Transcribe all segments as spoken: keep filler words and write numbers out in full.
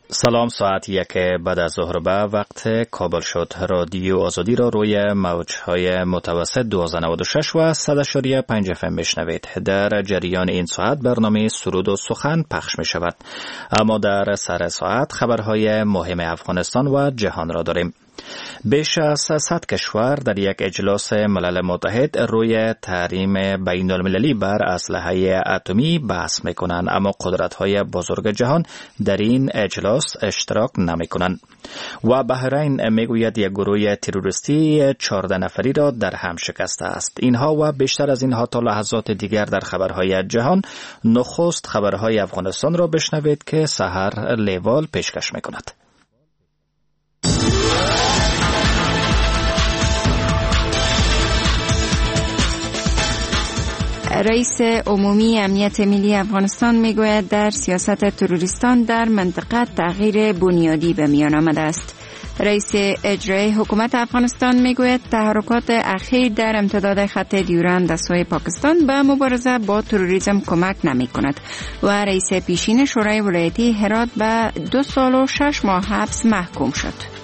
سلام، ساعت یک بعد از ظهر به وقت کابل شد. رادیو آزادی را روی موجهای متوسط دویست و نود و شش و صد و پنج اف ام میشنوید. در جریان این ساعت برنامه سرود و سخن پخش می شود. اما در سر ساعت خبرهای مهم افغانستان و جهان را داریم. بیش از صد کشور در یک اجلاس ملل متحد روی تحریم بین المللی بر اسلحه اتمی بحث میکنند، اما قدرت‌های بزرگ جهان در این اجلاس اشتراک نمیکنند. و بحرین میگوید یک گروه تروریستی چهارده نفری را در هم شکسته است. اینها و بیشتر از اینها تا لحظات دیگر در خبرهای جهان. نخست خبرهای افغانستان را بشنوید که سحر لیوال پیشکش میکند. رئیس عمومی امنیت ملی افغانستان میگوید در سیاست تروریستان در منطقه تغییر بنیادی به میان آمده است. رئیس اجرایی حکومت افغانستان میگوید تحرکات اخیر در امتداد خط دیورند از سوی پاکستان به مبارزه با تروریسم کمک نمی کند و رئیس پیشین شورای ولایتی هرات به دو سال و شش ماه حبس محکوم شد.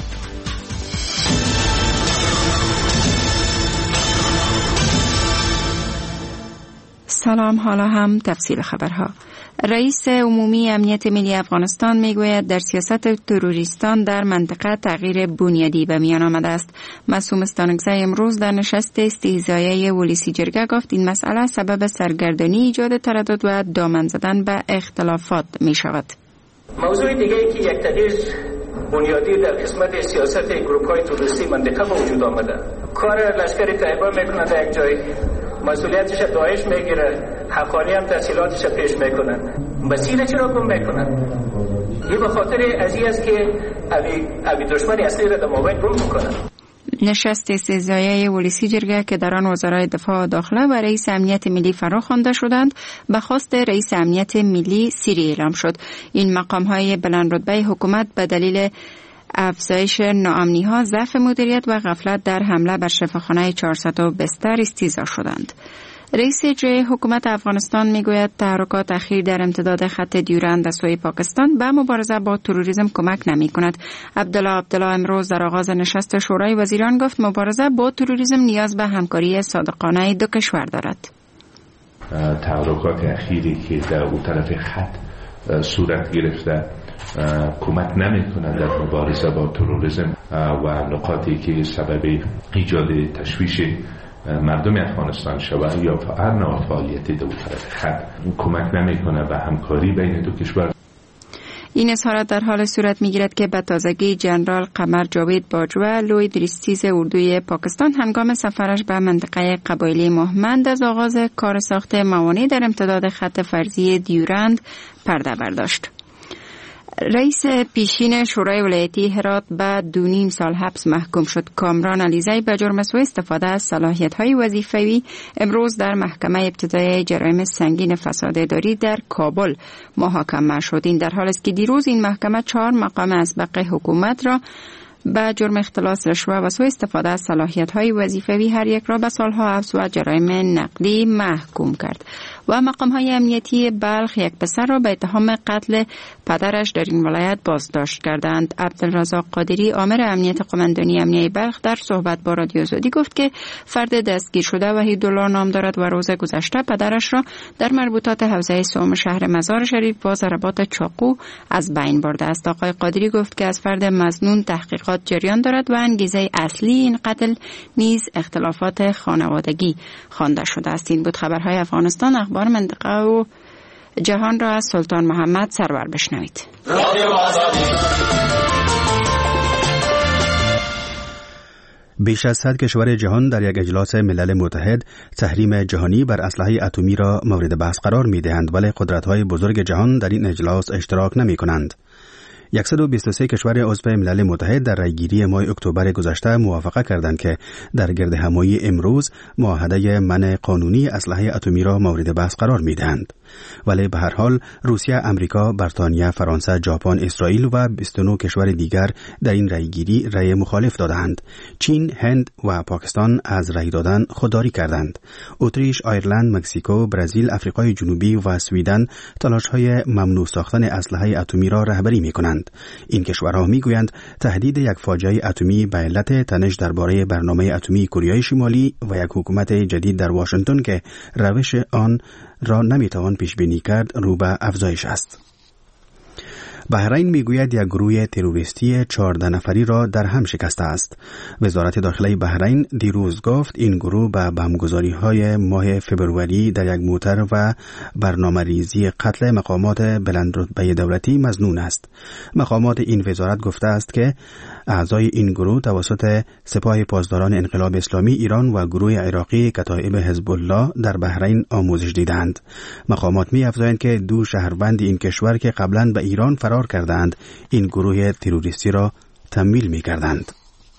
سلام، حالا هم تفصیل خبرها. رئیس عمومی امنیت ملی افغانستان میگوید در سیاست تروریستان در منطقه تغییر بنیادی به میان آمده است. معصوم استانکزی امروز در نشست استهزایی ولسی جرگه گفت این مسئله سبب سرگردانی، ایجاد تردد و دامن زدن به اختلافات می شود. موضوع دیگه ای که یک تغییر بنیادی در قسمت سیاست گروه‌های تروریستی منطقه به وجود آمده. کار لشکر طیبه میکنه در یک جای، مسئولیتش داعش میگیره، حقانی هم تحصیلاتش پیش میکنن. مسیر چرا گم میکنن؟ این به خاطر ازی است که ابی ابی دشمن اصلی را در مابین گم میکنن. نشست استهزایی ولسی جرگه که در آن وزرای دفاع و داخله و رئیس امنیت ملی فرا خوانده شدند به خواست رئیس امنیت ملی سیری اعلام شد. این مقام های بلند رتبه حکومت به دلیل افزایش ناامنی ها، ضعف مدیریت و غفلت در حمله بر شفاخانه چهارصد بستر استیضاح شدند. رئیس اجرایی حکومت افغانستان میگوید تحرکات اخیر در امتداد خط دیورند از سوی پاکستان به مبارزه با تروریسم کمک نمی کند. عبدالله عبدالله امروز در آغاز نشست شورای وزیران گفت مبارزه با تروریسم نیاز به همکاری صادقانه دو کشور دارد. تحرکات اخیری که در اون طرف خط صورت گرفته کمک نمی کند در مبارزه با تروریسم و نقاطی که سبب ایجاد تشویش مردم افغانستان شود یا هر نوع فعالیتی در طرف خط کمک نمیکنه به همکاری بین دو کشور. این اظهارات در حال صورت میگیرد که به تازگی جنرال قمر جاوید باجوه لوی دریستیز اردوی پاکستان هنگام سفرش به منطقه قبایلی مهمند از آغاز کار ساخت موانع در امتداد خط فرضی دیورند پرده برداشت. رئیس پیشین شورای ولایتی هرات به دو نیم سال حبس محکوم شد. کامران علیزی به جرم سوء استفاده از صلاحیت‌های وظیفوی امروز در محکمه ابتدایی جرایم سنگین فساد اداری در کابل محاکمه شد. این در حالی است که دیروز این محکمه چهار مقام اسبق حکومت را به جرم اختلاس رشوه و سوء استفاده از صلاحیت‌های وظیفوی هر یک را به سالها حبس و جرایم نقدی محکوم کرد و مقام‌های امنیتی بلخ یک پسر را به اتهام قتل پدرش در این ولایت بازداشت کردند. عبدالرزاق قادری آمر امنیت قماندانی امنیه بلخ در صحبت با رادیو آزادی گفت که فرد دستگیر شده وحیدالله نام دارد و روز گذشته پدرش را در مربوطات حوزه سوم شهر مزار شریف با ضربات چاقو از بین برده است. آقای قادری گفت که از فرد مظنون تحقیقات جریان دارد و انگیزه اصلی این قتل نیز اختلافات خانوادگی خوانده شده است. این بود خبرهای افغانستان. اخبار منطقه و جهان را از سلطان محمد سرور بشنوید. بیش از صد کشور جهان در یک اجلاس ملل متحد تحریم جهانی بر اسلحه اتمی را مورد بحث قرار می دهند، ولی قدرت‌های بزرگ جهان در این اجلاس اشتراک نمی کنند. صد و بیست و سه کشور عضو ملل متحد در رأیگیری ماه اکتبر گذشته موافقه کردند که در گرد همایی امروز معاهده منع قانونی اسلحه اتمی را مورد بحث قرار می‌دهند. ولی به هر حال روسیه، آمریکا، بریتانیا، فرانسه، ژاپن، اسرائیل و بیست و نه کشور دیگر در این رأیگیری رأی مخالف دادند. چین، هند و پاکستان از رأی دادن خودداری کردند. اتریش، آیرلند، مکزیکو، برزیل، آفریقای جنوبی و سویدن تلاش‌های ممنوع ساختن اسلحه اتمی را رهبری می‌کنند. دادند. این کشورها میگویند تهدید یک فاجعه اتمی به علت تنش درباره برنامه اتمی کره شمالی و یک حکومت جدید در واشنگتن که روش آن را نمیتوان پیش بینی کرد رو به افزایش است. بحرین میگوید یک گروه تروریستی چهارده نفری را در هم شکسته است. وزارت داخلی بحرین دیروز گفت این گروه به بمبگذاری‌های ماه فبروری در یک موتر و برنامه‌ریزی قتل مقامات بلندرتبه دولتی مظنون است. مقامات این وزارت گفته است که اعضای این گروه توسط سپاه پاسداران انقلاب اسلامی ایران و گروه عراقی کتایب حزب الله در بحرین آموزش دیدند. مقامات می‌افزایند که دو شهروند این کشور که قبلا به ایران فرار کردند این گروه تروریستی را تمویل می‌کردند.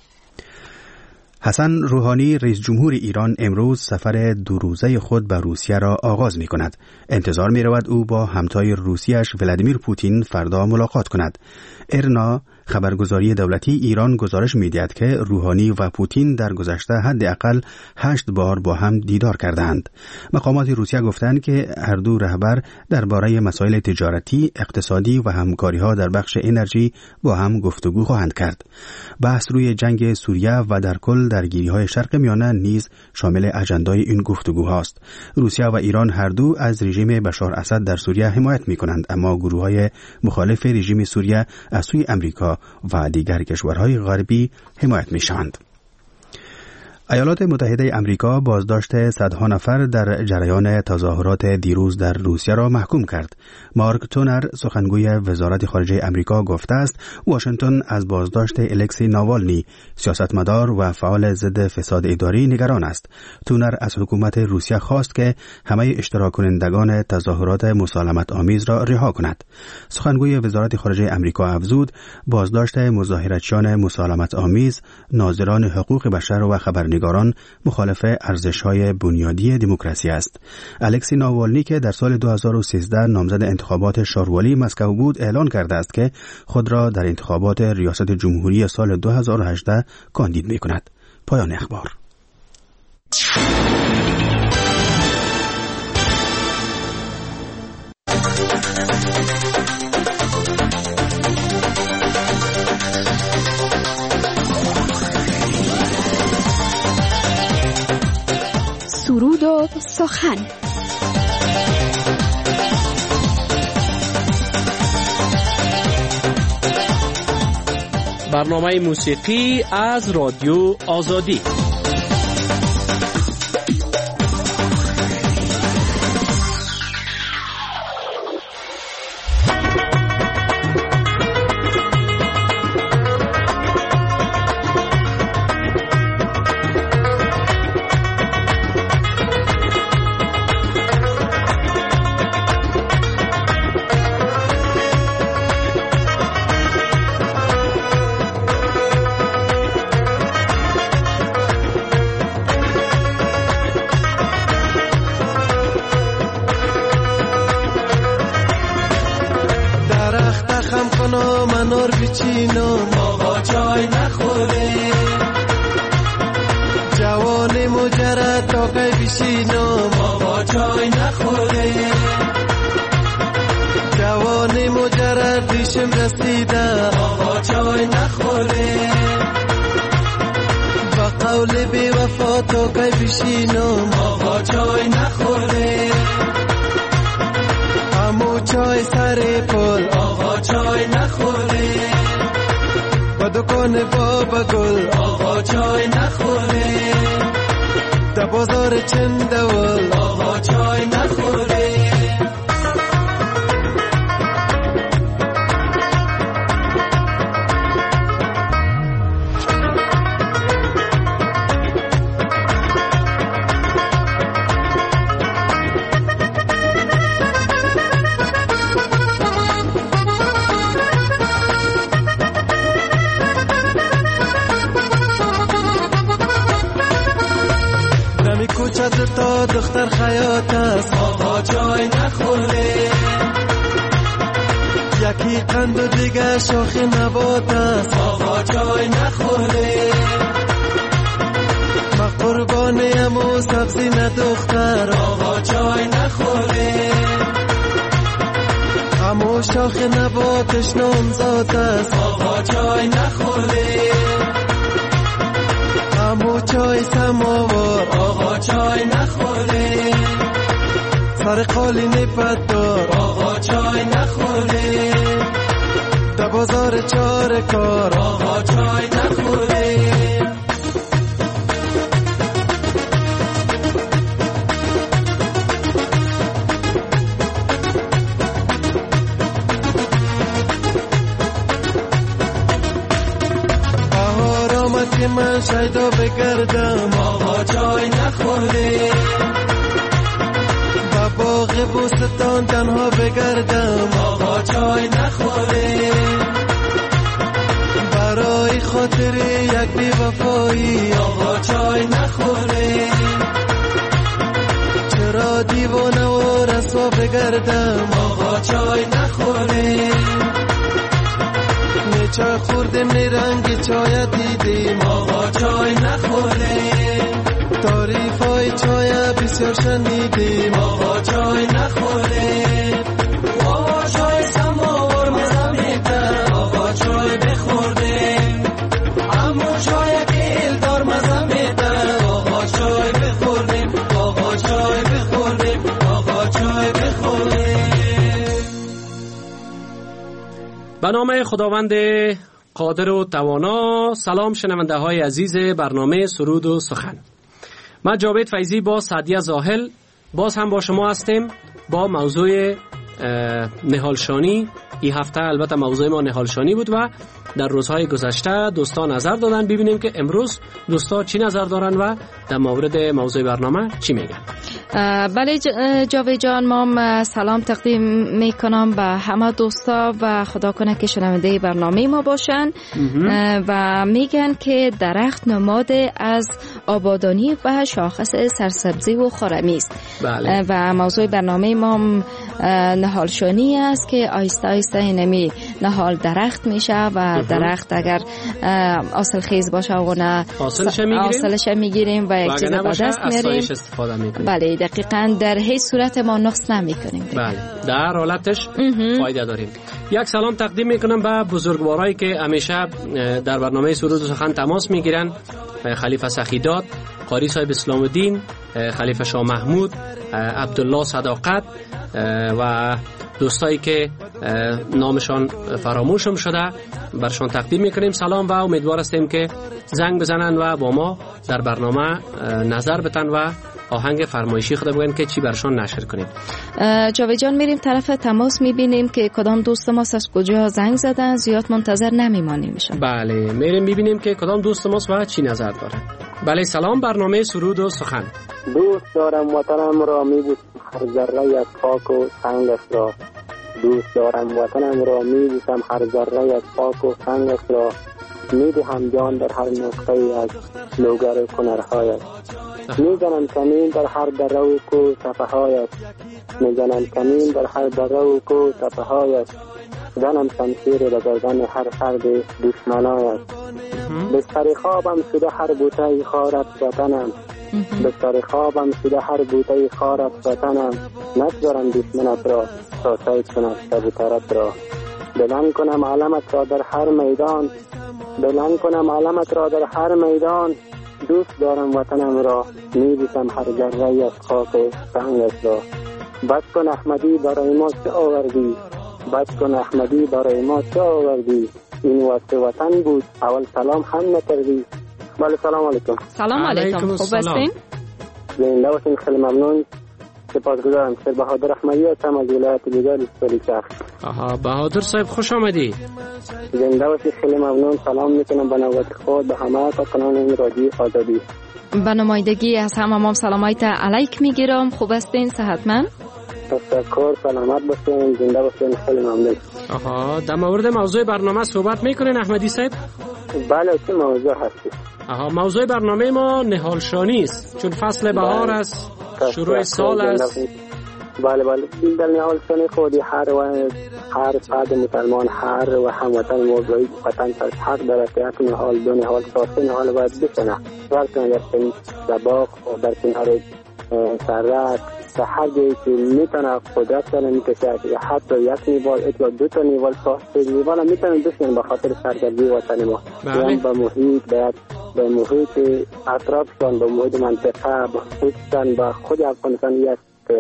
حسن روحانی رئیس جمهور ایران امروز سفر دو روزه خود به روسیه را آغاز می کند. انتظار می رود او با همتای روسیش ولادیمیر پوتین فردا ملاقات کند. ارنا خبرگزاری دولتی ایران گزارش می‌دهد که روحانی و پوتین در گذشته حداقل هشت بار با هم دیدار کردند. مقامات روسیه گفتند که هر دو رهبر درباره مسائل تجارتی، اقتصادی و همکاری‌ها در بخش انرژی با هم گفتگو خواهند کرد. بحث روی جنگ سوریه و در کل درگیری‌های شرق میانه نیز شامل اجندای این گفتگوهاست. روسیه و ایران هر دو از رژیم بشار اسد در سوریه حمایت می‌کنند، اما گروه‌های مخالف رژیم سوریه از سوی امریکا و دیگر کشورهای غربی حمایت می‌شوند. ایالات متحده امریکا بازداشت صدها نفر در جریان تظاهرات دیروز در روسیه را محکوم کرد. مارک تونر سخنگوی وزارت خارجه امریکا گفته است واشنگتن از بازداشت الکسی ناوالنی سیاستمدار و فعال ضد فساد اداری نگران است. تونر از حکومت روسیه خواست که همه اشتراک کنندگان تظاهرات مسالمت آمیز را رها کند. سخنگوی وزارت خارجه امریکا افزود بازداشت مظاهراتچیان مسالمت آمیز، ناظران حقوق بشر و خبرنگاران مخالف ارزش‌های بنیادی دموکراسی است. الکسی ناوالنی که در سال دو هزار و سیزده نامزد انتخابات شاروالی مسکو بود اعلان کرده است که خود را در انتخابات ریاست جمهوری سال دو هزار و هجده کاندید می‌کند. پایان اخبار. سرود و سخن. برنامه موسیقی از رادیو آزادی. دختر خیاط است آقا چای نخوره یکی قند و دیگه شاخ نبات است آقا چای نخوره ما قربانیم و سبزی ندختر آقا چای نخوره همو اما شاخ نباتش نامزاد است. آقا چای نخورده اما چای سماوار. آقا چای نخورده سر قالین پدار. آقا چای نخورده در بازار چار کار. آقا چای نخورده بهار آمد که من شیدا بگردم. آقا چای نخورده باغ بوستان تنها بگردم. آقا چای نخوره برای خاطر یک بی وفایی. آقا چای نخوره چرا دیوانه و رسوا بگردم. آقا چای نخوره چای خوردم نی رنگ چای دیدیم. آقا چای نخوره تعریف های چای بسیار شنیدیم. آقا چای نخوره آقا چای سماور مزه میده. آقا چای بخوردیم اما چای دلدار مزه میده. آقا چای بخوردیم آقا چای بخوردیم آقا چای بخوردیم. به نام خداوند قادر و توانا. سلام شنونده های عزیز برنامه سرود و سخن. من جاوید فیضی با سعدیه زاهل باز هم با شما هستیم با موضوع نهالشانی. این هفته البته موضوع ما نهالشانی بود و در روزهای گذشته دوستان نظر دادن. ببینیم که امروز دوستا چی نظر دارن و در مورد موضوع برنامه چی میگن. بله جاوید جان، ما سلام تقدیم میکنم به همه دوستا و خدا کنه که شنونده برنامه ما باشن. و میگن که درخت نماد از آبادانی و شاخص سرسبزی و خرمی است. بله. و موضوع برنامه ما نهالشانی است که آیسته آیسته اینمی نهال درخت میشه و درخت اگر اصل خیز باشه و نه اصلش میگیریم و یک چیز به دست میاریم. بله دقیقاً در هیچ صورت ما نقص نمی کنیم. بله در حالتش فایده داریم. یک سلام تقدیم میکنم به بزرگوارایی که همیشه در برنامه سرود و سخن تماس میگیرن. خلیفه سخیدات، قاری صاحب اسلام الدین، خلیفه شاه محمود، عبدالله صداقت و دوستایی که نامشان فراموشم شده برشان تقدیم میکنیم سلام و امیدوار هستیم که زنگ بزنن و با ما در برنامه نظر بتن و آهنگ فرمایشی خود بگن که چی برشان نشر کنیم. جاوید جان میریم طرف تماس میبینیم که کدام دوست ما از کجا زنگ زدن، زیاد منتظر نمیمانیم. بله میریم میبینیم که کدام دوست ما و چی نظر داره. بله سلام، برنامه سرود و سخن. دوست دارم وطنم را میبوسم هر ذره از خاک و سنگش را. دوست دارم وطنم را میبوسم هر ذره از خاک و سنگش را. میدهم جان در هر نقطه از لوگر کنرهایش. میزنم کمین در هر دره و کو تپهایش. میزنم کمین در هر دره و کو تپهایش. زنم شمشیر در گردن هر فرد دشمنایش. بستر خوابم شده هر بوته خارت وطنم. بستر خوابم شده هر بوته خارت وطنم. نگذارم دشمنت را تا سید کند کبوترت را. بلند کنم علمت را در هر میدان. بلند کنم علمت را در هر میدان. دوست دارم وطنم را میبوسم هر ذره از خاک و سنگش را. بد کن احمدی برای ما چه آوردی. بد کن احمدی برای ما چه آوردی. این وقت وطن بود اول سلام هم نکردی. بله سلام علیکم. سلام علیکم. خوب هستین؟ زنده باشین. خیلی ممنون. سپاسگزارم. سر بهادر احمدی هستم از ولایت لوگر استولی شهر. آها بهادر صاحب خوش آمدی. زنده باشید. خیلی ممنون. سلام میکنم به نوبت خود به همه کارکنان رادیو آزادی. به نمایندگی از همه ما سلامایت علیک میگیرم. خوب هستین؟ صحتمند؟ تشکر. سلامت باشین. زنده باشین. خیلی ممنون. آها در مورد موضوع برنامه صحبت میکنین احمدی صاحب؟ بله چه موضوع هستی؟ آها موضوع برنامه ما نهالشانی است چون فصل بهار است، شروع سال است. بله بله در نهالشانی خودی هر و هر فرد مسلمان هر و هموطن موضوعی وطن پر حق دارد که یک نهال دو نهال سه نهال باید بشنه. ورکنه در کنار باغ و در کنار سرک تا هر جایی که میتونه قدرت کنه میکشه، حتی یک نیوال یا دو تا نیوال سه نیوال هم میتونه بشنن به خاطر سرگردی وطن ما. یعنی به محیط باید به محیط اطرافشان، به محیط منطقه، به خودشان، به خود افغانستان یک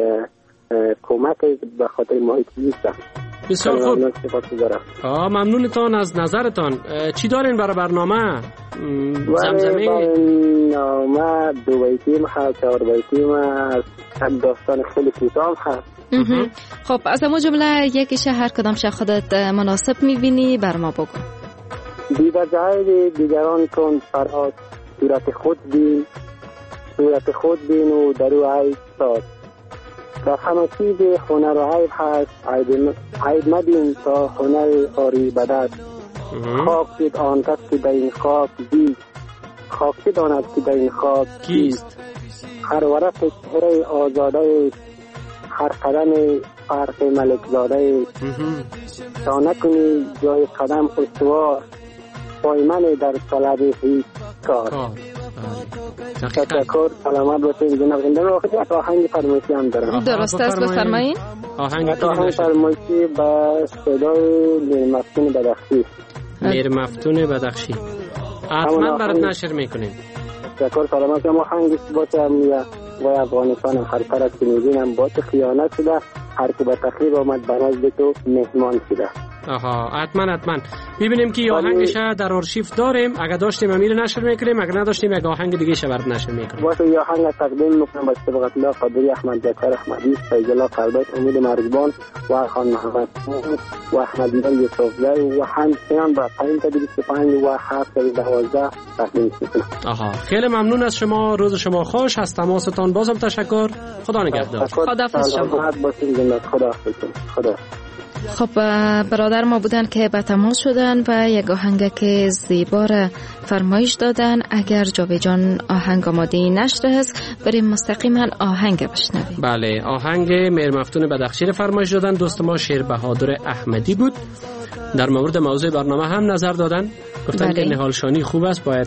کمک به خاطر محیط زیست. بسیار خوب. آه ممنونتان از نظرتان. چی دارین برای برنامه؟ زمزمه برنامه دو بیتیم هست، چهار بیتیم هست، داستان خیلی کوتاه هست. خب از اما جمله یکیش هر کدام شه خودت مناسب میبینی بر ما بگو. دیگر جای دیگران کن فرات، صورت خود بین، صورت خود بین و درو عیب ساز. در همه چیز هنر و عیب هست، عیب مدین تا هنر آری بدد. خاک شد آن کس که در این خاک زیست، خاک شد آن کس که در این خاک کیست. هر ورق چهره آزاده، هر قدم فرق ملک زاده. تا نکنی جای قدم استوار، پای من در طلب هیچ کار. تشکر، سلامت باشید جناب زنده. وقتی یک آهنگ فرمایشی هم دارم. درست است، بفرمایید. آهنگ فرمایشی با صدای میر مفتون بدخشی. میر مفتون بدخشی حتما برات نشر میکنیم. تشکر، سلامت. ما آهنگی باشه یا و افغانستان هم هر طرف که میبینم با تو خیانت شده، هر که به تخریب آمد بنازد تو مهمان شده. آها حتما حتما ببینیم که آهنگش در آرشیف داریم، اگه داشتیم امیر نشر میکنیم، اگه نداشتیم یک آهنگ دیگه شه برات نشر میکنیم. واسه یه آهنگ تقدیم میکنم به سبقت الله قادری، احمد جعفر احمدی، فیض الله قلبت، امید مرزبان و خان محمد و احمد یوسفزی و همچنان با پایین تا بیست و پنج و هفت تا دوازده تقدیم میکنم. آها خیلی ممنون از شما، روز شما خوش. از تماستان بازم تشکر. خدا نگهدار. خداحافظ شما. خداحافظ. خدا. خب برادر ما بودن که به تماس شدن و یک آهنگ که زیبا را فرمایش دادن. اگر جاوید جان آهنگ آماده نشده است بریم مستقیما آهنگ بشنویم. بله، آهنگ میر مفتون بدخشی فرمایش دادن دوست ما شیر بهادر احمدی بود. در مورد موضوع برنامه هم نظر دادن، گفتن بله. که نهالشانی خوب است، باید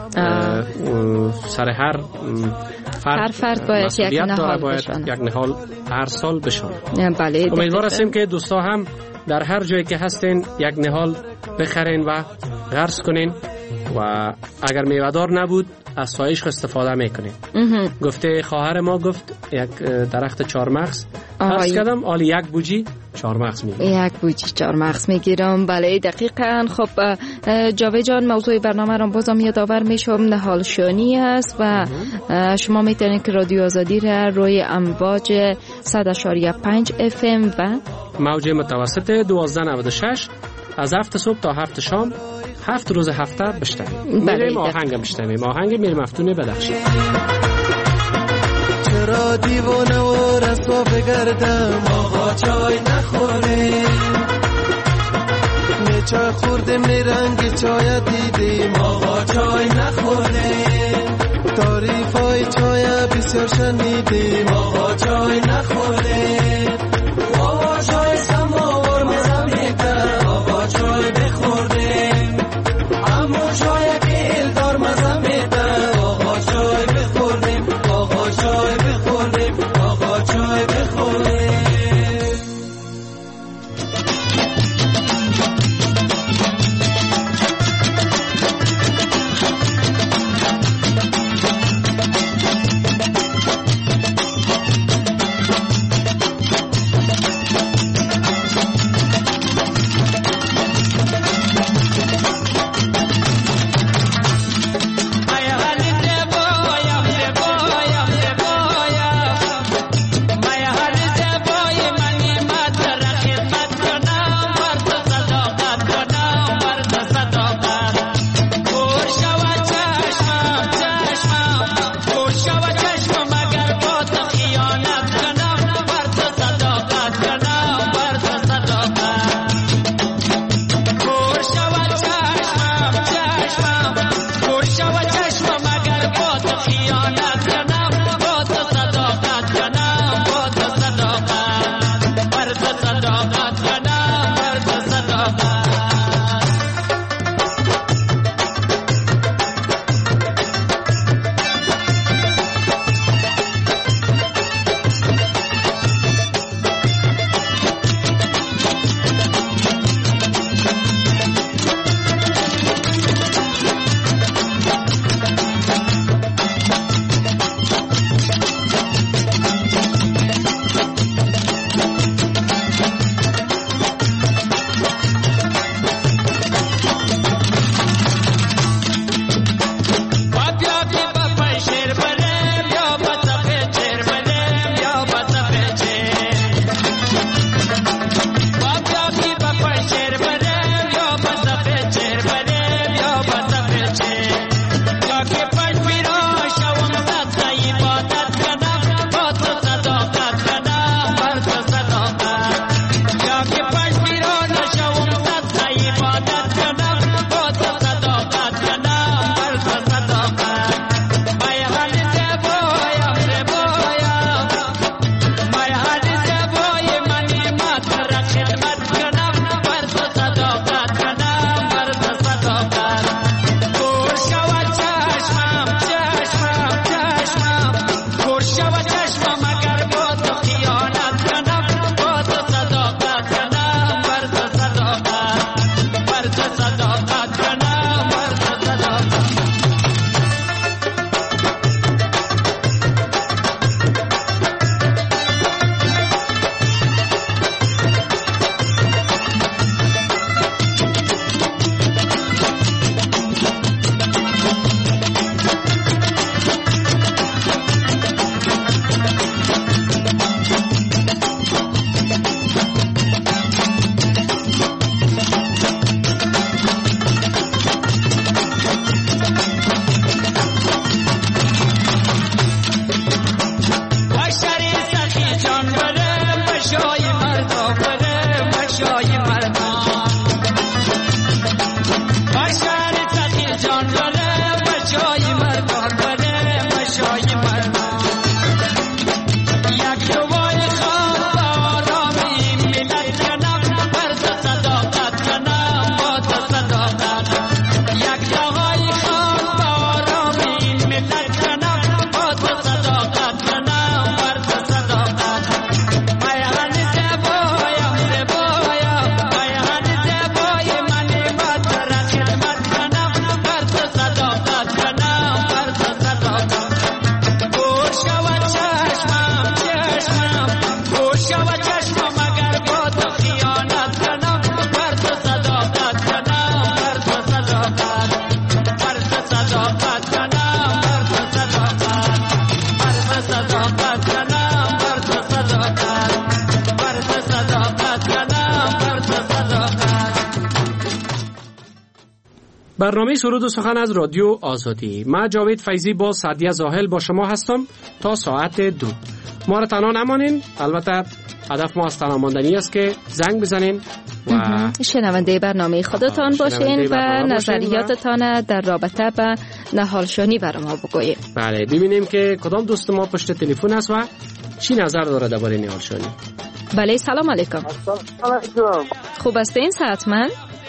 سر هر فرد, هر فرد باید یک نهال باید بشانه. یک نهال هر سال بشانه. بله، امیدوار هستیم که دوستا هم در هر جایی که هستین یک نهال بخرین و غرس کنین و اگر میوه‌دار نبود از سایش استفاده میکنین. گفته خواهر ما گفت یک درخت چهارمغز غرس کردم، آلی یک بوجی چهارمغز میگیرم. یک بوجی چهارمغز میگیرم. بله دقیقاً. خب جاوید جان موضوع برنامه را بازم یادآور میشم، نهالشانی است و شما میتونید که رادیو آزادی را روی امواج صد و پنج اف ام و موج متوسط دوازده نود و شش از هفت صبح تا هفت شام هفت روز هفته بشنویم. میریم آهنگ بشنویم، آهنگ میر مفتون بدخشی. چرا دیوانه و رسوا بگردم آقا چای نخوریم، چای خوردیم رنگ چای دیدیم آقا چای نخوریم، تعریف های چای بسیار شنیدیم آقا چای نخوریم، آقا چای سماور مزه میده آقا چای بخوردیم، اما چای که دار مزه میده آقا چای بخوردیم، آقا چای بخوردیم، آقا چای بخوردیم. برنامه سرود و سخن از رادیو آزادی. من جاوید فیضی با سعدیه زاهل با شما هستم تا ساعت دو. ما را تنها نمانین، البته هدف ما از تنها ماندنی است که زنگ بزنین و شنونده برنامه خودتان باشین و نظریاتتان در رابطه با نهالشانی برای ما بگویید. بله، ببینیم که کدام دوست ما پشت تلفن است و چی نظر داره درباره نهالشانی. بله، سلام علیکم. سلام علیکم. خوب هستین صحتمند؟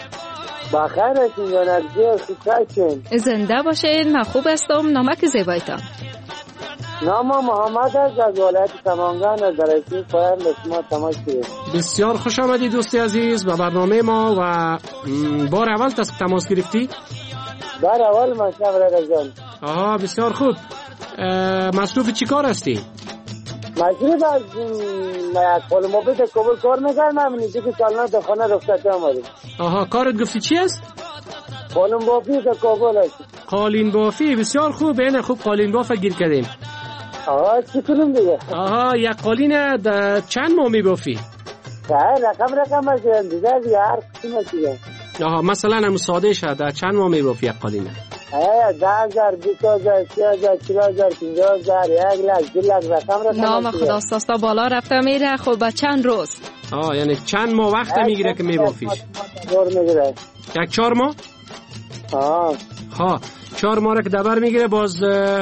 بخیر هستین یا نرجه خوب زنده باشین. من خوب هستم. نامک زیبایتان؟ نام محمد است از ولایت سمنگان از درستی پایان به شما تماس گرفتم. بسیار خوش آمدید دوستی عزیز به برنامه ما. و بار اول تماس گرفتی؟ بار اول مصرف جان. آها، بسیار خوب. مصروف چی کار هستی؟ مصروف از پول موبیت کابل کار میکنم. من دیگه سالانه در خانه رخصتی آمدم. آها، کارت گفتی چی است؟ قالین بافی در کابل است. قالین بافی، بسیار خوب. اینه خوب قالین باف گیر کردیم. آها، چی کنیم دیگه؟ آها، یک قالین در چند ماه میبافی؟ رقم رقم است دیگه، دیگه هر قسم است دیگه. آها، مثلا هم ساده شد در چند ماه میبافی یک قالینه؟ آیا ده هزار، بیست هزار، سی هزار، چل هزار، پنجاه هزار، یک لک، دو لک رقم رقم. نام خدا ساستا بالا رفته میره. خب با چند روز؟ آه، یعنی چند ماه وقت میگیره که میبافیش؟ دور میگیره. یک چهار ماه؟ آه. ها، چهار ماه که دبر میگیره. باز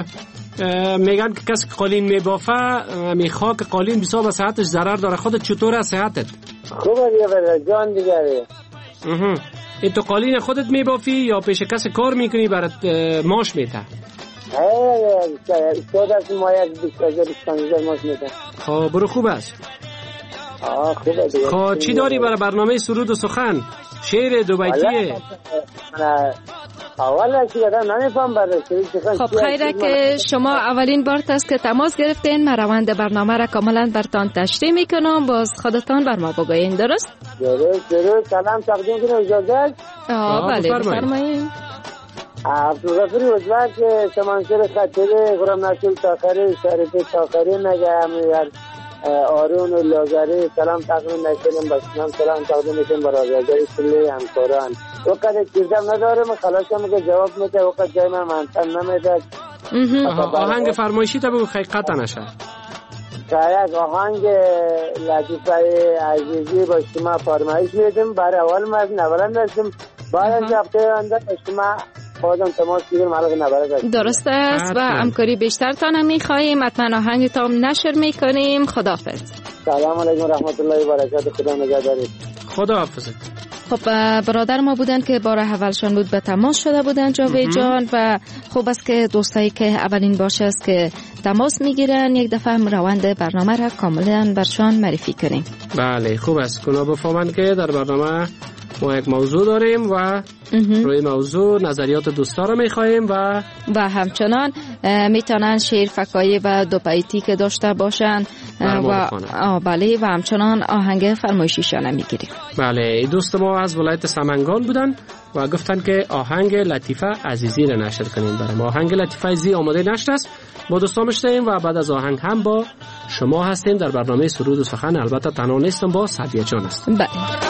میگن که کسی که قالین میبافه میخواه که قالین بسیار به صحتش ضرر داره. خودت چطور است صحتت؟ خوبه دیگه برای جان دیگه. اها، این تو قالین خودت میبافی یا پیش کسی کار میکنی برات ماش میته؟ استاد از ما یک بیست هزار بیست هزار ماش میته. خب برو، خوب است. آه، خوبه دیگه. خب چی داری برای برنامه سرود و سخن؟ شعر دو بیتیه؟ اول چی دادم نمیفهم برای سخن. خب خیره که شما اولین بار است که تماس گرفتین. من روند برنامه را کاملا برتان تشریح میکنم، باز خودتان بر ما بگوین. درست؟ درست درست. سلام تقدیم کنم اجازه است؟ آه بله بفرمایید. عبدالغفور وزبر که سمانسر خطره غرام نسل تاخری شریفی تاخری مگه آرون و لازاری سلام تقدیم میکنم. باشنام سلام تقدیم میکنم برای آزادی کلی همکاران. وقت چیزم ندارم خلاصم که جواب میده. وقت جای من منتن نمیده. آهنگ فرمایشی تا بگو خیلی قطع نشه. یک آهنگ لطیفه عزیزی با شما فرمایش میدم. برای اول من از نورند هستم. بعد از هفته آینده شما بازم تماس میگیرم. علاقه نبرد درست است و همکاری بیشتر تان میخواهیم. حتما آهنگ تام نشر میکنیم. خداحافظ. سلام علیکم رحمت الله و برکاته. خدا نگهدارت. خداحافظ. خب برادر ما بودن که بار اولشان بود به تماس شده بودن جاوید جان و خوب است که دوستایی که اولین باشه است که تماس میگیرن یک دفعه روند برنامه را کاملا برشان معرفی کنیم. بله خوب است. اونا بفهمن که در برنامه ما یک موضوع داریم و روی موضوع نظریات دوستا رو میخواییم و و همچنان میتونن شعر فکایی و دو بیتی که داشته باشن و بله و همچنان آهنگ فرمایشیشانه میگیریم. بله دوست ما از ولایت سمنگان بودن و گفتن که آهنگ لطیفه عزیزی رو نشر کنیم برای ما. آهنگ لطیفه عزیزی آماده نشر است، با دوستان مشتیم و بعد از آهنگ هم با شما هستیم در برنامه سرود و سخن. البته تنها نیستم، با سعدیه جان است. بله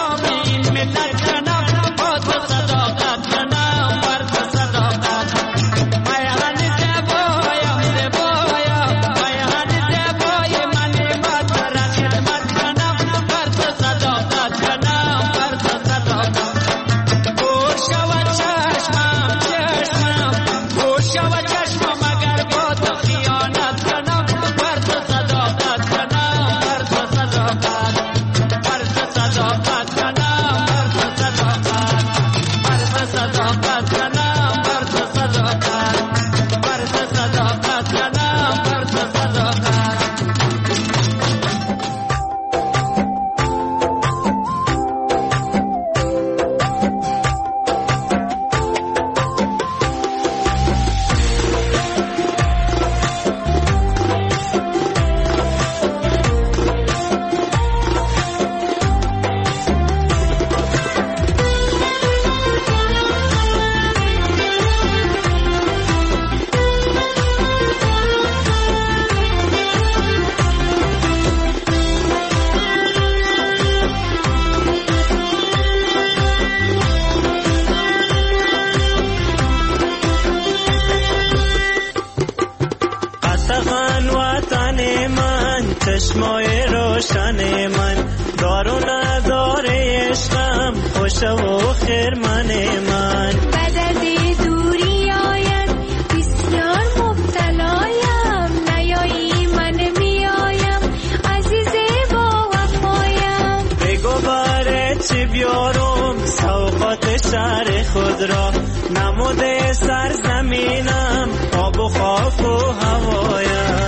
چشمای روشن من دارو نداره عشقم خوش و خرمن من بدردی دوری آید بسیار مبتلایم نیایی من میایم عزیز با وفایم بگو باره چی بیارم سوقات شهر خود را نموده سرزمینم آب و خاک و هوایم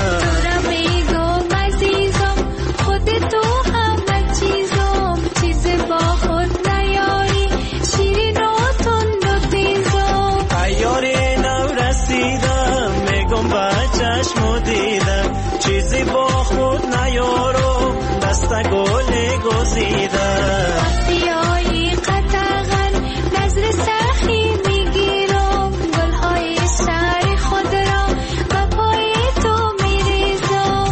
تو همه چیزم چیز با خود نیاری شیرین و تند و تیزم ایاری نو رسیدم میگم با چشم دیدم چیزی با خود نیارم دست گل گزیدم وقتی آیی قطعاً نظر سخی میگیرم گلهای سر خود را با پای تو میریزم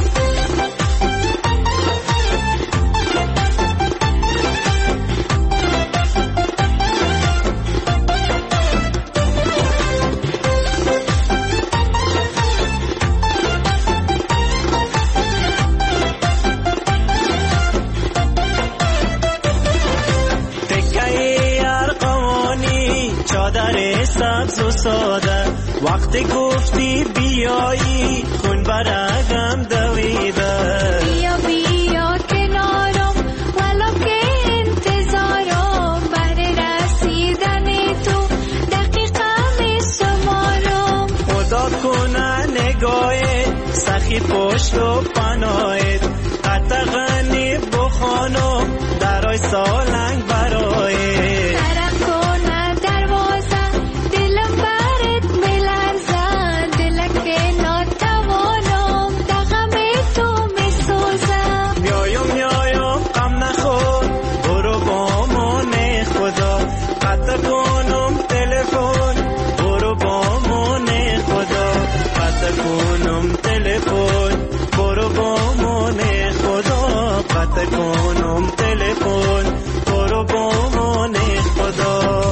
چادر سبز و ساده وقتی گفتی بیایی خون برگم دویده بیا بیا کنارم ولو که انتظارم بر رسیدن تو دقیقم شمارم خدا کنه نگاه سخی پشت و پناهت قطع غنی بخانم درای سالنگ برای کنم تلفن برو با من خدا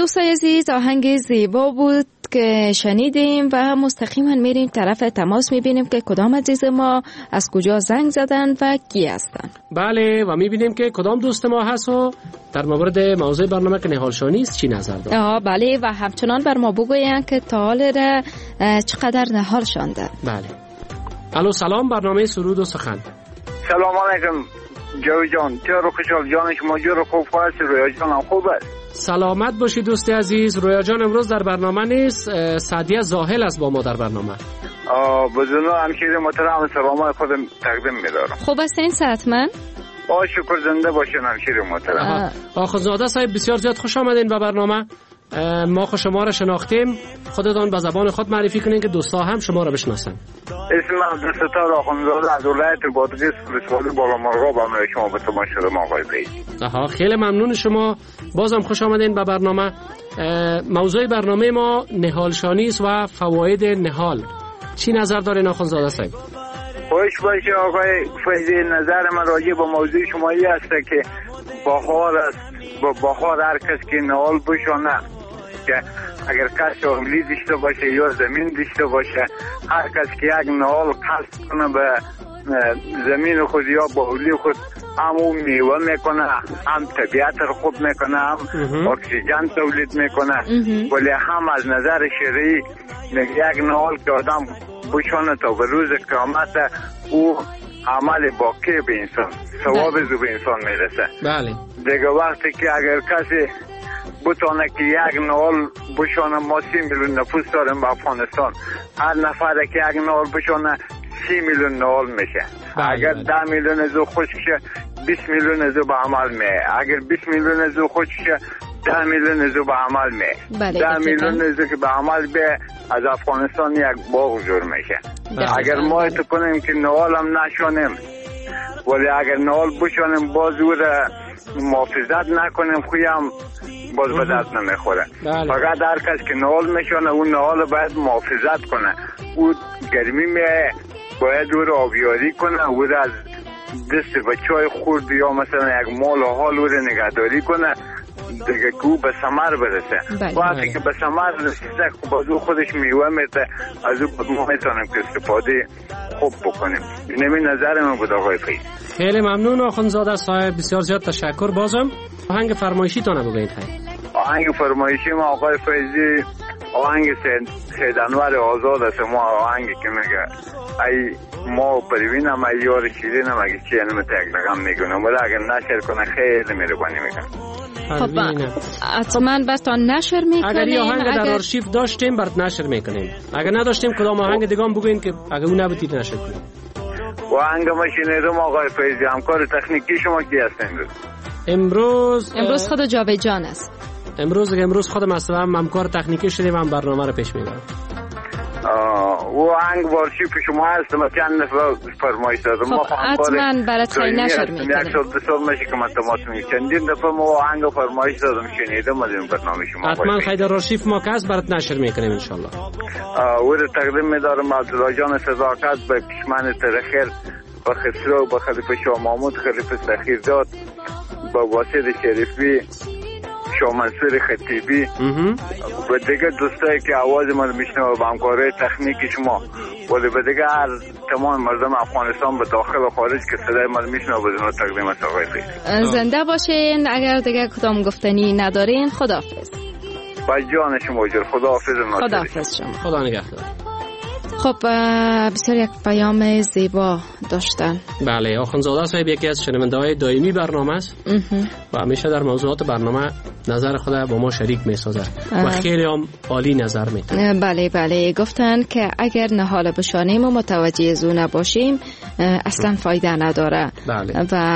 دوستای عزیز، آهنگ زیبا بود که شنیدیم و مستقیما میریم طرف تماس، میبینیم که کدام عزیز ما از کجا زنگ زدن و کی هستن. بله، و میبینیم که کدام دوست ما هست و در مورد موضوع برنامه که نهال شانی است چی نظر داره. آه بله، و همچنان بر ما بگوین که تا حال را چقدر نهال شانده. بله. الو سلام، برنامه سرود و سخن. سلام علیکم جوی جان، چرا خوشحال جان شما جور خوب هست؟ رویا جان هم خوب است؟ سلامت باشی دوستی عزیز. رویا جان امروز در برنامه نیست، سعدیه زاهل است با ما در برنامه. بزنو همشیر محترم سلام خودم تقدیم می‌دارم. خوب هستین صحتمند؟ با شکر زنده باشین همشیر محترم. آخوندزاده صاحب بسیار زیاد خوش آمدین به برنامه. ما خود شما را شناختیم، خودتان به زبان خود معرفی کنین که دوستا هم شما را بشناسن. اسم عبدالستار آخوندزاده از ولایت بادغیس ولسوالی بالامرغاب برنامه شما به تماس شدم آقای پیر. آها، خیلی ممنون شما، بازم خوش آمدین به برنامه. موضوع برنامه ما نهالشانی است و فواید نهال. چی نظر دارین آخوندزاده صاحب؟ خوش باشه آقای فیضی، نظر من راجع به موضوع شما این است که بهار است، با بهار هر کس که نهال بشانه، که اگر کس عملی داشته باشه یا زمین داشته باشه، هر کس که یک نهال قصد کنه به زمین خود یا به اولی خود، هم اون میوه میکنه، هم طبیعت رو خوب میکنه، هم اکسیژن تولید میکنه، ولی هم از نظر شرعی یک نهال که آدم بشانه تا به روز قیامت او عمل باقی به انسان، ثواب زو به انسان میرسه. بله. دیگه وقتی که اگر کسی بتونه که یک نهال بشانه، ما سی میلیون نفوس داریم به افغانستان، هر نفر که یک نهال بشانه سی میلیون نهال میشه. بله. اگر ده میلیون از او خشک شه، بیست میلیون از او به عمل میه. اگر بیست میلیون از او خشک شه، ده میلیون از او به عمل میه. بله. ده میلیون از او که به عمل بیه، از افغانستان یک باغ جور میشه. بله. اگر ما اتو کنیم که نهال هم نشانیم، ولی اگر نهال بشانیم باز او را محافظت نکنیم، خوی هم باز به درد نمیخوره. بله. فقط هر کس که نهال میشانه اون نهال باید محافظت کنه. او گرمی میه، باید او را آبیاری کنه، او را از دست بچهای خورد یا مثلا یک مال و حال او را نگهداری کنه دیگه که او به ثمر برسه. بله. وقتی که به ثمر رسیده باز او خودش میوه میده، از او ما میتونیم که استفاده خوب بکنیم. اینمی نظر من بود آقای فیض. خیلی ممنون آخوندزاده صاحب، بسیار زیاد تشکر. بازم آهنگ فرمایشی تانه بگید. آهنگ فرمایشی ما آقای فیضی آهنگ سید انور آزاد است. ما آهنگی که میگه ای ما پروینم ای یار شیرینم اگه چی انم تک لگم میگونم، ولی اگر نشر کنه خیلی مهربانی میکنم. خب حتما بس تا نشر میکنیم. اگر این آهنگ در آرشیو داشتیم برات نشر میکنیم، اگر نداشتیم کدام آهنگ دیگه هم بگوین که اگر اون نبودید نشر کنیم. و آهنگ ما شنیدم آقای فیضی. همکار تکنیکی شما کی هستن امروز؟ امروز امروز خود جاوید جان است. امروز امروز خودم هستم، همکار تکنیکی شدیم، هم برنامه رو پیش میبرم. و آهنگ وارشیف شما هست، ما چند نفر فرمایش دادم. خب حتما برات خیلی نشر میکنیم. یک سال دو سال میشه که من تماس میگم، چندین دفعه ما آهنگ فرمایش دادم شنیدم از این برنامه شما. حتما خیلی رارشیف ما که هست برات نشر میکنیم انشالله. او رو تقدیم میدارم عبدالله جان صداقت به پشمن ترخیر، با خسرو، با خلیفه شاه محمود، خلیفه سخیرداد، با واسد شریفی، شاه منصور خطیبی و دیگه دوستایی که آواز ما رو میشنوه و همکارای تکنیکی شما، ولی به دیگه هر تمام مردم افغانستان به داخل و خارج که صدای ما رو میشنوه بدون تقدیم است آقای فیض. زنده باشین. اگر دیگه کدام گفتنی ندارین خداحافظ. با جان شما جور خداحافظ. خداحافظ شما. خدا نگهدار. خب بسیار یک پیام زیبا داشتن. بله، آخوندزاده صاحب یکی از شنونده‌های دائمی برنامه است و همیشه در موضوعات برنامه نظر خود با ما شریک می‌سازه و خیلی هم عالی نظر میده. بله بله، گفتن که اگر نهال بشانیم و متوجه از اون نباشیم اصلا فایده نداره. بله.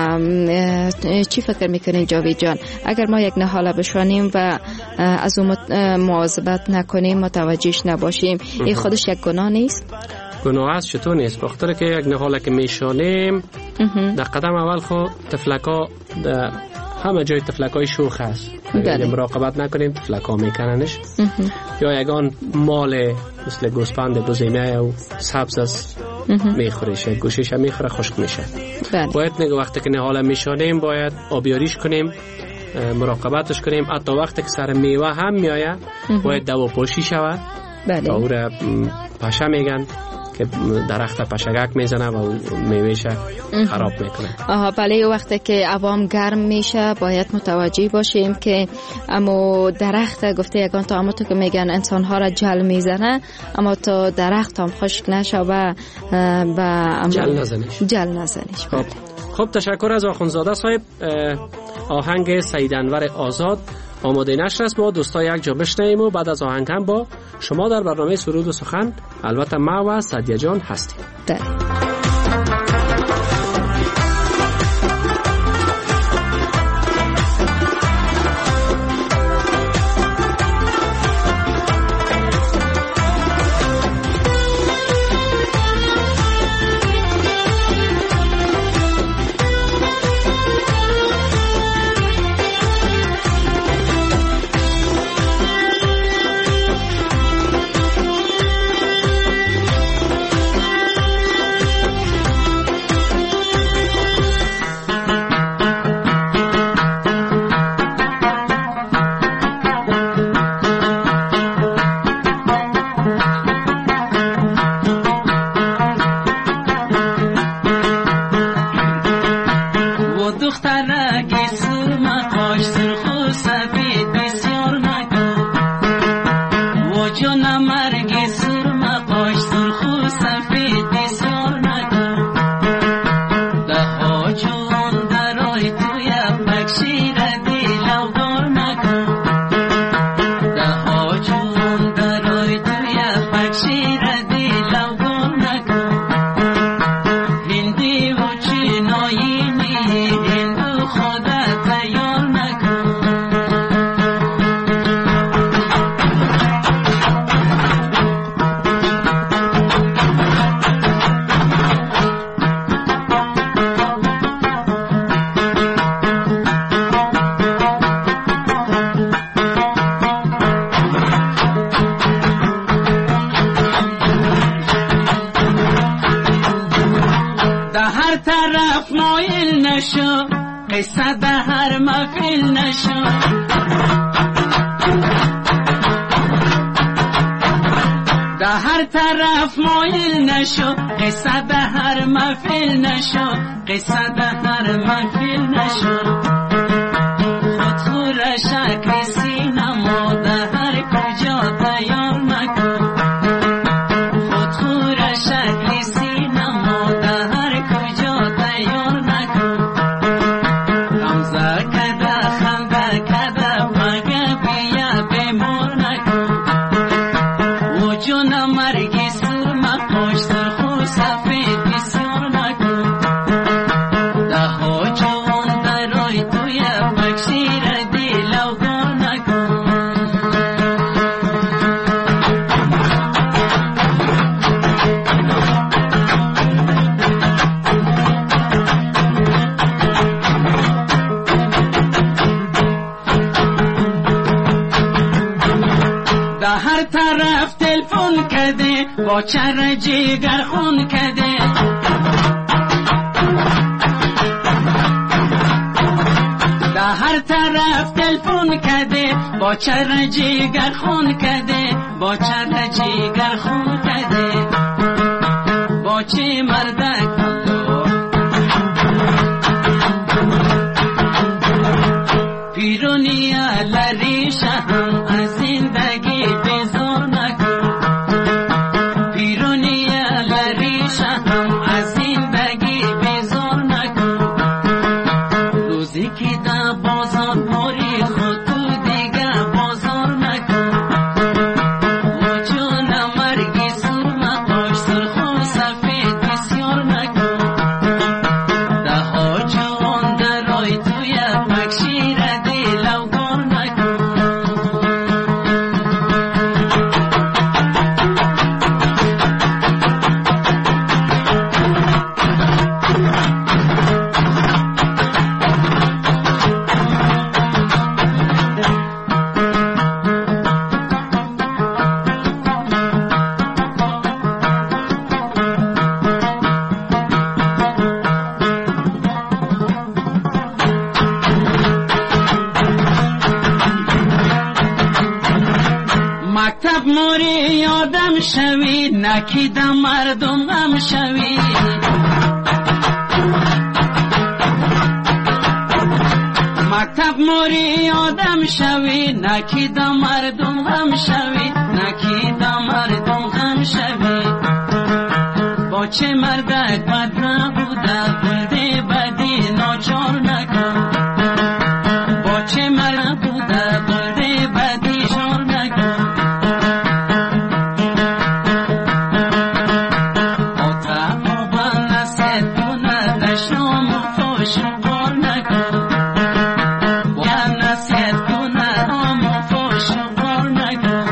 و چی فکر میکنین جاوید جان؟ اگر ما یک نهال بشانیم و از اون مواظبت نکنیم، متوجهش نباشیم، این خودش یک گناه نیست؟ گناه است. چطور نیست؟ بخاطر که یک نهال که میشانیم در قدم اول خود تفلکا در همه جای تفلکای شوخ هست. اگر مراقبت نکنیم تفلکا میکننش. یا یگان مال مثل گوسفند بزینه و سبز است میخورش، یک گوشش هم میخوره خشک میشه. باید نگه وقتی که نهال میشانیم باید آبیاریش کنیم مراقبتش کنیم. حتی وقتی که سر میوه هم میآید باید دوا پوشی شود. بله. تا او را پشه میگن که درخت پشگک میزنه و میوهش خراب میکنه. آها بله. وقتی که عوام گرم میشه باید متوجه باشیم که اما درخت گفته یگان تا اما تو که میگن انسان ها را جل میزنه، اما تا درخت هم خشک نشه و جل نزنش جل نزنش. خب خب تشکر از آخوندزاده صاحب. آهنگ سید انور آزاد آماده نشر است. ما دوستا یک جا بشنویم و بعد از آهنگ هم با شما در برنامه سرود و سخن البته ما و سعدیه جان هستیم. ده. چر جگر خون کده در هر طرف تلفن کده با چر جگر خون کده با چر جگر خون کده با چه مردک پیرونی لری شهم از زندگی بزار نکن مرگی موری یادم شوی نکیدم مردم غم شوی مکتب موری یادم شوی نکیدم مردم غم شوی نکیدم مردم غم شوی با چه مردک بد نبوده بلده بدی ناچار نکن با چه مرد بوده بلده بدی شار نکن آتا آبا نسید کنه دشنام و خوش و بار نکن با نسید کنه آم و خوش و بار نکن.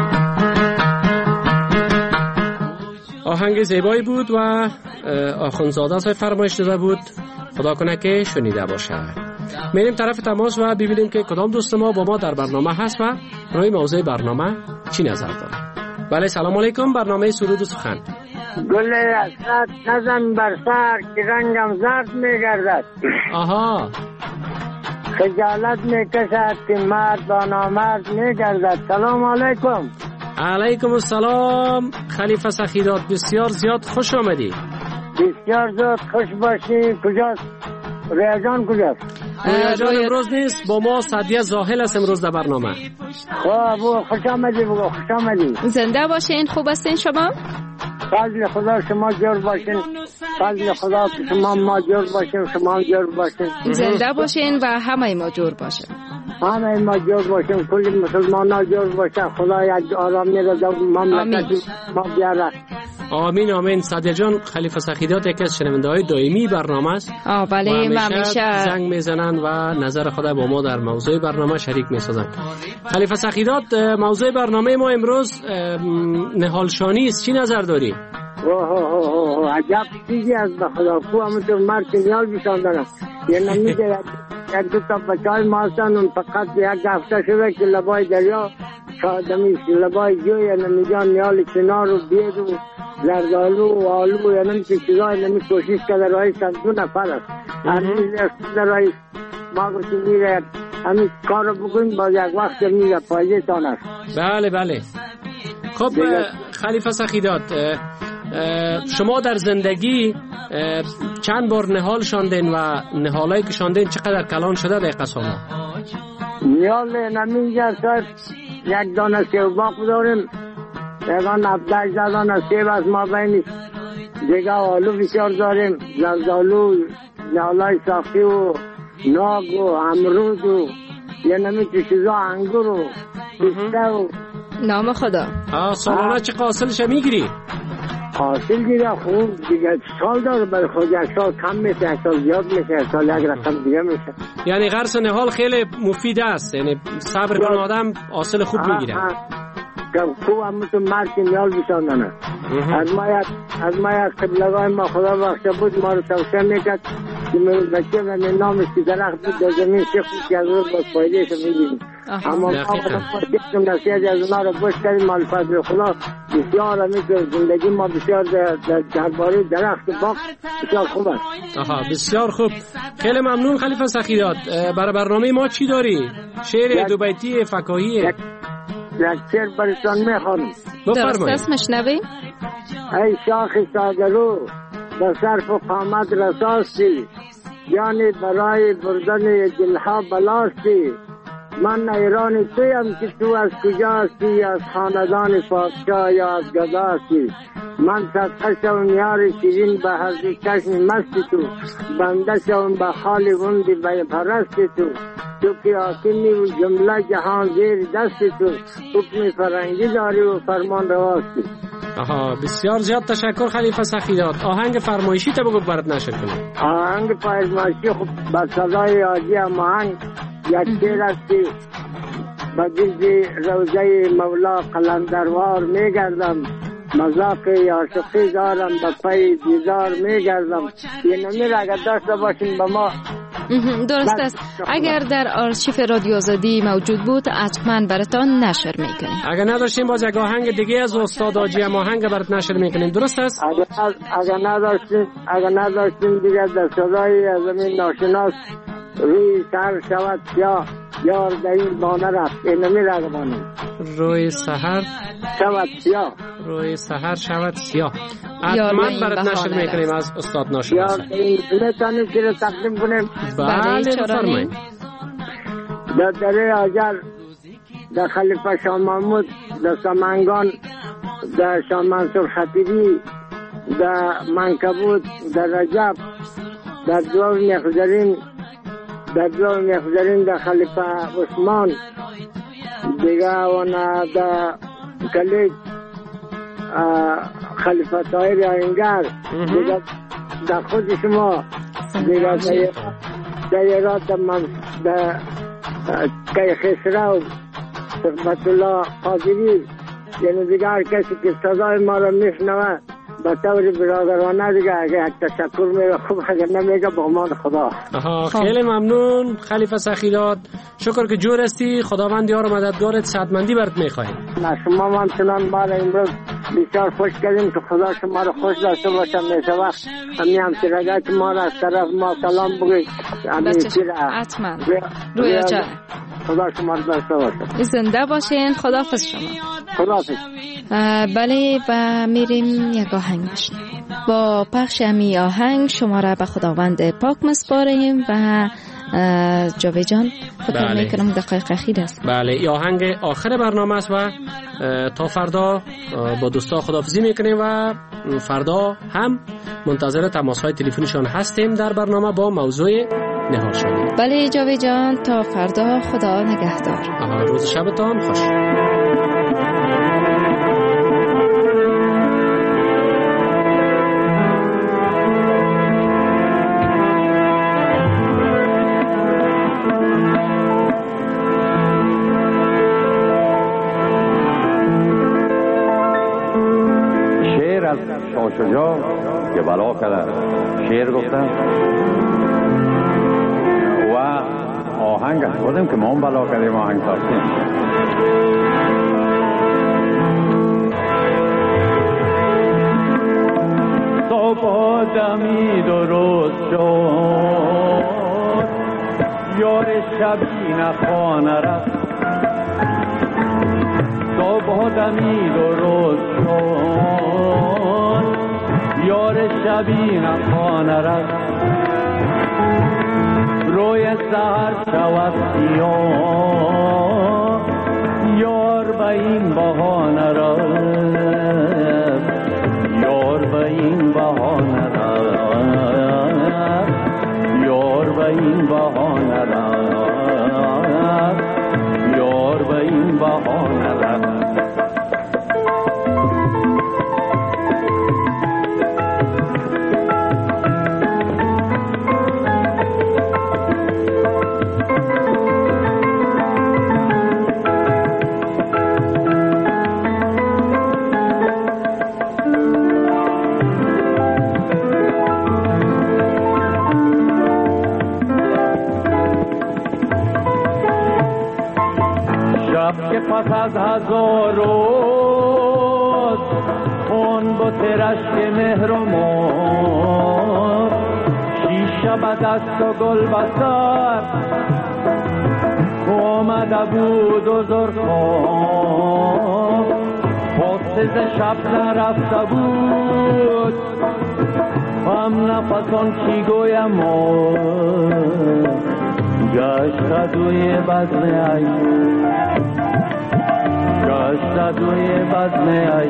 آهنگ زیبایی بود و آخوندزاده صاحب فرمایش داده بود. خدا کنه که شنیده باشه. میریم طرف تماس و ببینیم که کدام دوست ما با ما در برنامه هست و روی موضوع برنامه چی نظر داره. بله سلام علیکم. برنامه سرود و سخن. گل اسد نزن بر سر که رنگم زرد میگردد. آها. خجالت میکشد که مرد با نامرد میگردد. سلام علیکم. علیکم السلام خلیفه سخیدات. بسیار زیاد خوش آمدی. بسیار زیاد خوش باشی. کجاست؟ ریاضان کجاست؟ ریاضان امروز نیست. با ما سعدیه زاهل است امروز در برنامه. خب خوش آمدی بگو. خوش آمدی. زنده باشین. خوب هستین شما؟ فضل خدا شما جور باشین. فضل خدا شما ما جور باشین. شما جور باشین. زنده باشین و همه ما جور باشین. همه ما جور باشیم. کل مسلمان ها جور باشه. خدا یک آرامی را در مملکت ما بیاره. آمین آمین. سعدیه جان خلیفه سخیدات یکی از شنونده های دائمی برنامه است. آه بله ما همیشه زنگ میزنن و نظر خود با ما در موضوع برنامه شریک میسازن. خلیفه سخیدات موضوع برنامه ما امروز نهالشانی است. چی نظر داری؟ اوه اوه اوه عجب چیزی از به خدا. کو همونطور مرد نیال بیشاندن یه نمیده یک دو تا بچای ما هستن اون فقط یک هفته شده که لبای دریا شادمی لبای جوی یا نمیجان نیال چنار و بید و زردالو و آلو یا نمی چیزای نمی کوشش کرده رای سن دو نفر است. هرمیز اختصده رای ما گوشی میره همین کار رو بکنیم باز یک وقت میره پایده تان است. بله بله. خب خلیفه سخیدات شما در زندگی چند بار نهال شاندین و نهالایی که شاندین چقدر کلان شده در قصاما؟ نهال نمینجا صاحب یک دانه سیو باق داریم. یکان هفته دانه سیو از ما بینی دیگه آلو بسیار داریم. زردالو نهالای ساختی و ناگ و امرود و یه نمی چیزا انگور و پسته و نام خدا. آه سالانه چه قاصلش میگیری؟ حاصل دیگه خوب دیگه سال داره برای خود. یک سال کم میشه یک سال زیاد میشه یک سال یک رقم دیگه میشه. یعنی غرس نهال خیلی مفید است. یعنی صبر کن آدم حاصل خوب میگیره. خوب همونطور مرد که نیال بیشاندنه. از ما یک از ما یک قبلگاه ما خدا بخشه بود ما رو توسعه میکرد که من بچه و من نامش که درخت بود در زمین شیخ بود که از روز باز فایدهش میدیم. اما ما خدا باشیم نصیحت از اونا رو باش کردیم. مال فضل خدا بسیار همیشه زندگی ما بسیار درباره درخت و باغ بسیار خوب است. آها بسیار خوب. خیلی ممنون خلیفه سخیدات. برای برنامه ما چی داری؟ شعر دو بیتی فکاهی؟ یک شعر برشان میخوانم. درست است مشنوی؟ ای شاخ سادرو به صرف و قامت رساستی یعنی برای بردن دلها بلاستی. من ایران تویم که تو از کجاستی از خاندان پادشاه یا از گداستی. من صدقه شون یار شیرین به هر چشم مستی تو بنده شون به خالی وندی به پرستی تو تو که حاکمی و جمله جهان زیر دستی تو حکم فرنگی داری و فرمان رواستی. آها بسیار زیاد تشکر خلیفه سخیدات. آهنگ فرمایشی تا بگو برات نشر کنیم. آهنگ فرمایشی خب با صدای عاجی آهنگ یک شعر است که به گرد روضه مولا قلندروار میگردم مذاق عاشقی دارم به پای دیدار میگردم. یه نمی را اگر داشته باشین به ما درست است. اگر در آرشیف رادیو آزادی موجود بود حتما براتان نشر میکنیم. اگر نداشتیم باز یک آهنگ دیگه از استاد آجی هم آهنگ برات نشر میکنیم. درست است؟ اگر اگر نداشتیم اگر نداشتیم دیگه در صدای از زمین ناشناس روی سر شود یا یار در این بانه رفت. این نمی را بانیم. روی سحر شود سیاه، روی سحر شود سیاه. حتما برات نشر میکنیم از استاد ناشناس. یا این بلتانی که رو تقدیم کنیم. بله بفرمایید. در دره آجر، در خلیفه شاه محمود، در سمنگان، در شاه منصور خطیبی، در منکبوت، در رجب، در دوار میخزرین، در دوار میخزرین در خلیفه عثمان دیگه، و در کلیج خلیفه طاهر آینگر دیگه، در خود شما دیگه دایرات در که خسرو صحبت الله قادری، یعنی دیگه هر کسی که صدای ما رو میشنوه به طور برادرانه دیگه اگه تشکر میگه خوب، اگه نمیگه به امان خدا. خیلی ممنون خلیفه سخیداد، شکر که جور هستی. خداوند یار و مددگارت، صحتمندی برات میخوایم. شما هم همچنان ما را امروز بسیار خوش کردیم که خدا شما رو خوش داشته باشه. میشه وقت همین همسرگاه که ما را از طرف ما سلام بگید. حتما روی جای خدا شما رو داشته باشه. زنده باشین. خداحافظ شما. خداحافظ. بله و میریم یک آهنگ بشنویم. با پخش امی آهنگ شما را به خداوند پاک مسپاریم و جاوید جان فکر بله. میکنم دقایق اخیر است. بله این آهنگ آخر برنامه است و تا فردا با دوستا خداحافظی میکنیم و فردا هم منتظر تماس های تلفنیشان هستیم در برنامه با موضوع نهار شدیم. بله جاوید جان تا فردا، خدا نگهدار. روز شبتان خوش. شاه شجاع که بلا کرده شعر گفتن و آهنگ بودیم که ما هم بلا کردیم آهنگ ساختیم. صبح دمید و روز شد، یار شبی نخانه رفت. صبح دمید و روز شد، یار شبی نخانه رفت. روی سهر شود سیاه، یار به این بهانه رفت. یار به این بهانه رفت. یار به این بهانه رفت. یار به این بهانه رفت. پس از هزار روز اون با ترشک مهر و مار، شیشه به دست و گل بسر آمده بود و زرخان. حسز شب نرفته بود هم نفسان چی گویم گشت دوی بزم ای، گشت دوی بزم ای.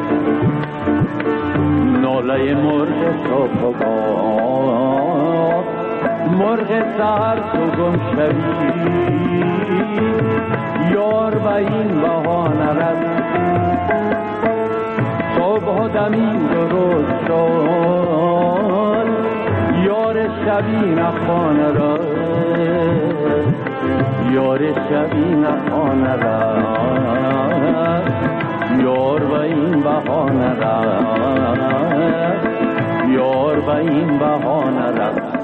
ناله مرغ صبح و باد، مرغ سهر تو گم شوی. یار به این بهانه رفت، صبح دمید و روز شد. یار شبی نخانه رفت، یار شبی نخانه رفت. یار به این بهانه رفت، یار به این بهانه رفت.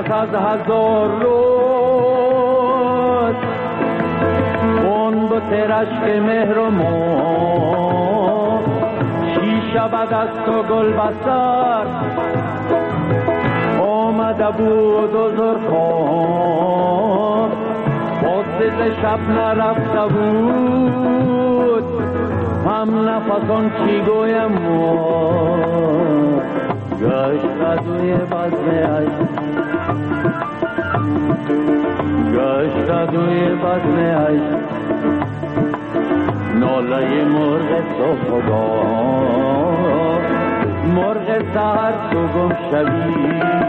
پس از هزار روز اون به ترشک مهر و مو شیشه بعد از تو گل بستر آمده بود و زرخان بازدیز شب نرفته بود هم نفسان چی گویم گشت دوی بزم عشق گشت دوی بزم عشق ناله مرغ صبحگاه مرغ سهر تو گم شوی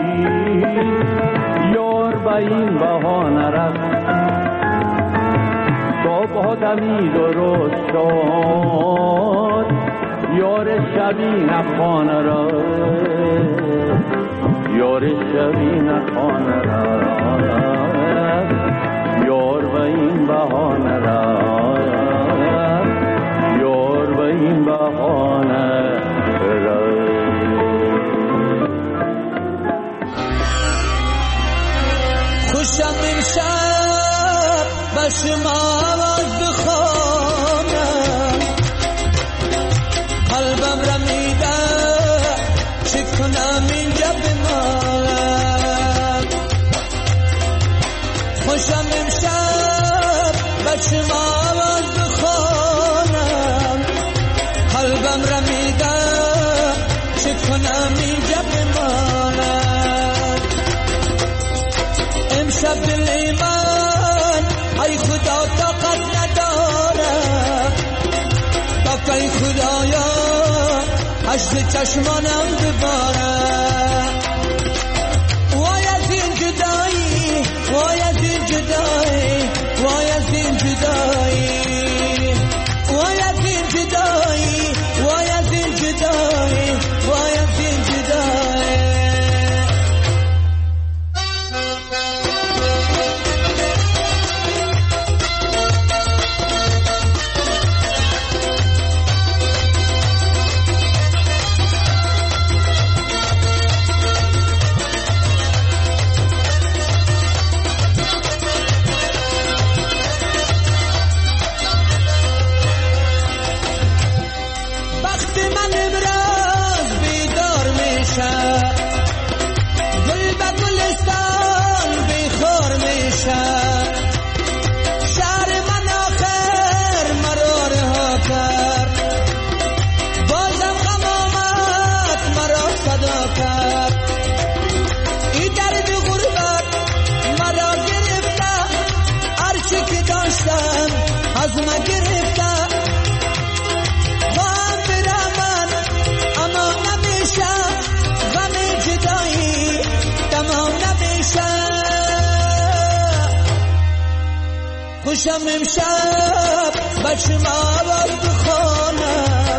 یار به این بهانه رفت صبح دمید و روز شد یار شبی نخانه را یار شبی نخانه را یار به این بهانه را یار به این بهانه را خوشم امشب به شما آواز بخوانم قلبم رمیده چه کنم اینجا بمانم خوشم امشب به شما آواز بخوانم قلبم رمیده چه کنم اینجا بمانم امشب دل من ای خدا طاقت نداره تا که خدایا عشق چشمانم بباره وای از این جدایی وای از این جدایی وای از این جدایی وای از این جدایی وای از این جدایی وای از این جدایی خوشم امشب به شما آواز بخوانم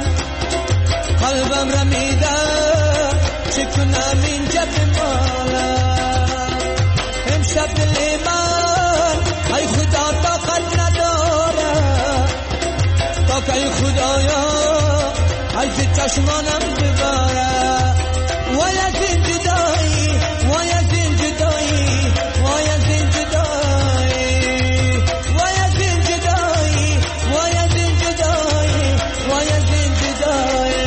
قلبم رمیده چه کنم اینجا بمانم امشب دل من ای خدا طاقت نداره تا که ای خدایا عیز چشمانم بباره وای از این جدایی وای از این جدایی وای از این جدایی وای از این جدایی وای از این جدایی وای از این جدایی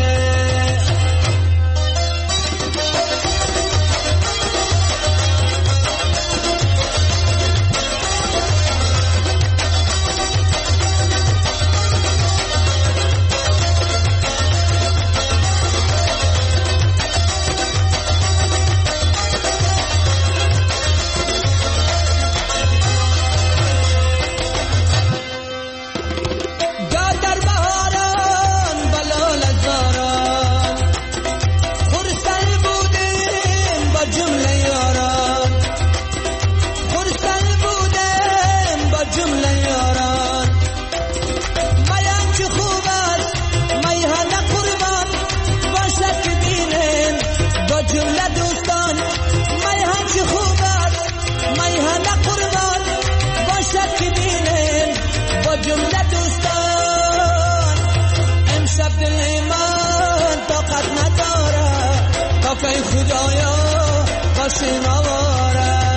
خدایا باشیم آواره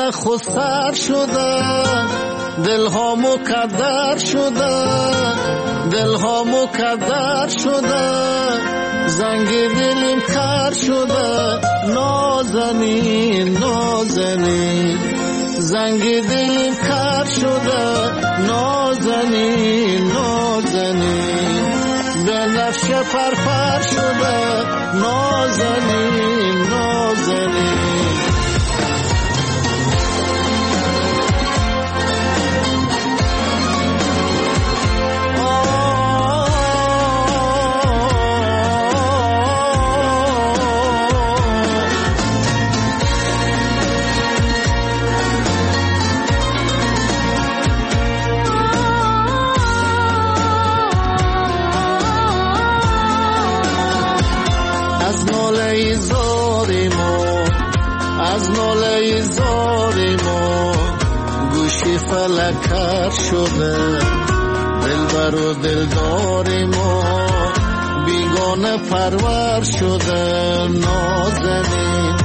زمان خود سر شده، دل ها مکدر شده، دل ها مکدر شده، زنگ دلیم کر شده، نازنین نازنین، زنگ دلیم کر شده، نازنین نازنین، به نفش پرپر شده، نازنین نازنین. از ناله زاری ما گوشی فلکر شده، دلبر و دلداری ما بیگانه پرور شده، نازنین.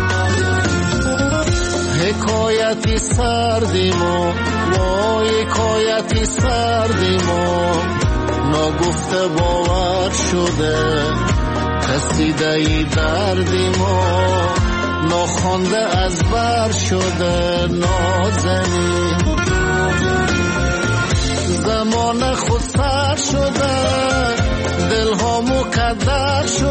حکایتی سردی ما، وای حکایتی سردی ما، ناگفته باور شده، قصیده ای دردی ما، ناخوانده از بر شده، نازنین. زمان خود سر شده، دل ها مکدر شده،